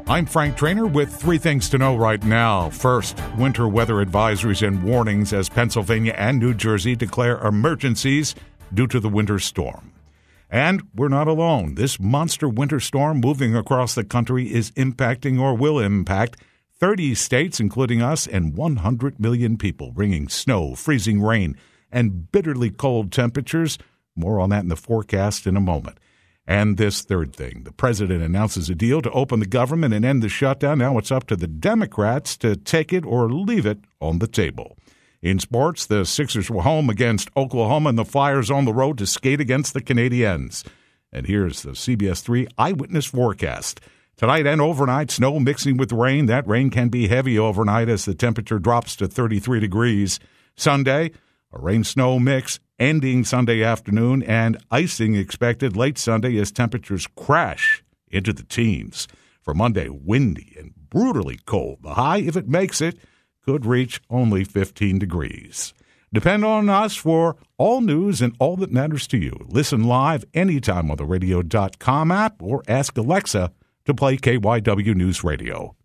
I'm Frank Trainer with 3 things to know right now. First, winter weather advisories and warnings as Pennsylvania and New Jersey declare emergencies due to the winter storm. And we're not alone. This monster winter storm moving across the country is impacting or will impact 30 states, including us, and 100 million people, bringing snow, freezing rain, and bitterly cold temperatures. More on that in the forecast in a moment. And this third thing, the president announces a deal to open the government and end the shutdown. Now it's up to the Democrats to take it or leave it on the table. In sports, the Sixers were home against Oklahoma, and the Flyers on the road to skate against the Canadiens. And here's the CBS 3 eyewitness forecast. Tonight and overnight, snow mixing with rain. That rain can be heavy overnight as the temperature drops to 33 degrees. Sunday, a rain-snow mix ending Sunday afternoon, and icing expected late Sunday as temperatures crash into the teens. For Monday, windy and brutally cold. The high, if it makes it, could reach only 15 degrees. Depend on us for all news and all that matters to you. Listen live anytime on the radio.com app or ask Alexa to play KYW News Radio.